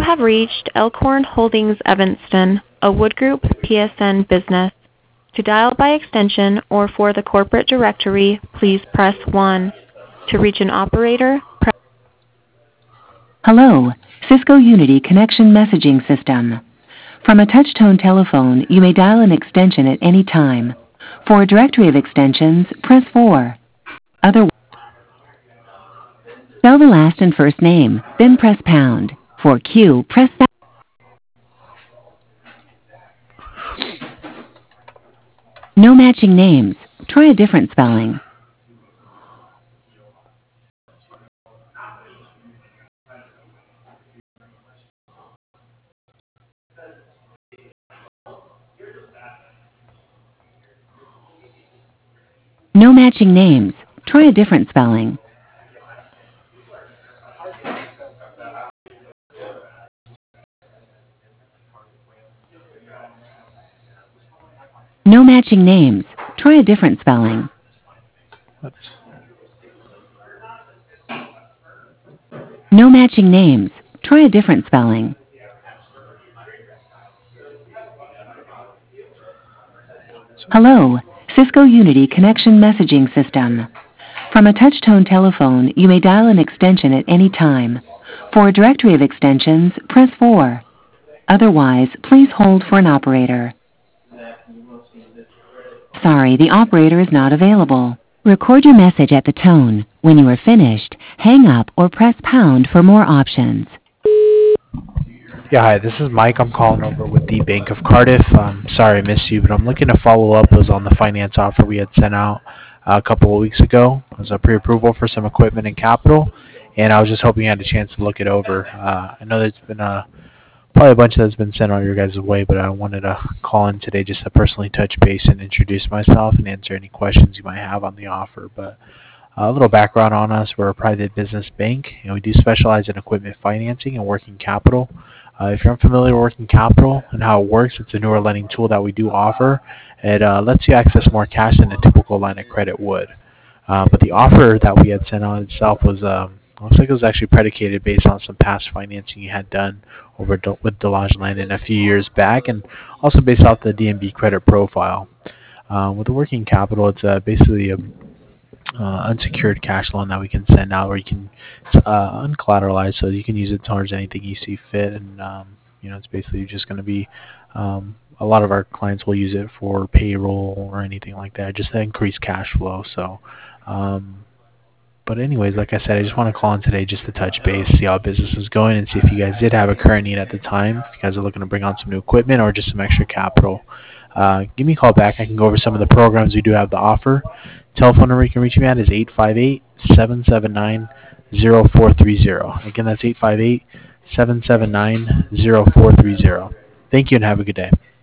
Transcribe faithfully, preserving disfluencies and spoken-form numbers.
have reached Elkhorn Holdings Evanston, a Wood Group P S N business. To dial by extension or for the corporate directory, please press one. To reach an operator, press Hello, Cisco Unity Connection Messaging System. From a touch-tone telephone, you may dial an extension at any time. For a directory of extensions, press four. Otherwise, spell the last and first name, then press pound. For Q, press that. No matching names. Try a different spelling. No matching names. Try a different spelling. No matching names. Try a different spelling. What? No matching names. Try a different spelling. Hello, Cisco Unity Connection Messaging System. From a touch-tone telephone, you may dial an extension at any time. For a directory of extensions, press four. Otherwise, please hold for an operator. Sorry, the operator is not available. Record your message at the tone. When you are finished, hang up or press pound for more options. Yeah, hi, this is Mike. I'm calling over with the Bank of Cardiff. Um, sorry I missed you, but I'm looking to follow up. It was on the finance offer we had sent out uh, a couple of weeks ago. It was a pre-approval for some equipment and capital, and I was just hoping you had a chance to look it over. Uh, I know there's been a, probably a bunch that's been sent on your guys' way, but I wanted to call in today just to personally touch base and introduce myself and answer any questions you might have on the offer. But uh, a little background on us. We're a private business bank, and we do specialize in equipment financing and working capital. Uh, if you're unfamiliar with working capital and how it works, it's a newer lending tool that we do offer. It uh, lets you access more cash than a typical line of credit would. Uh, but the offer that we had sent on itself was, um, looks like it was actually predicated based on some past financing you had done over do- with Delage Landon a few years back, and also based off the D N B credit profile. Uh, with the working capital, it's uh, basically a Uh, unsecured cash loan that we can send out, or you can uh, uncollateralized, so you can use it towards anything you see fit. And um, you know, it's basically just going to be um, a lot of our clients will use it for payroll or anything like that, just to increase cash flow. So, um, but anyways, like I said, I just want to call in today just to touch base, see how business is going, and see if you guys did have a current need at the time. If you guys are looking to bring on some new equipment or just some extra capital, uh, give me a call back. I can go over some of the programs we do have to offer. Telephone number you can reach me at is eight five eight, seven seven nine, zero four three zero. Again, that's eight five eight, seven seven nine, zero four three zero. Thank you and have a good day.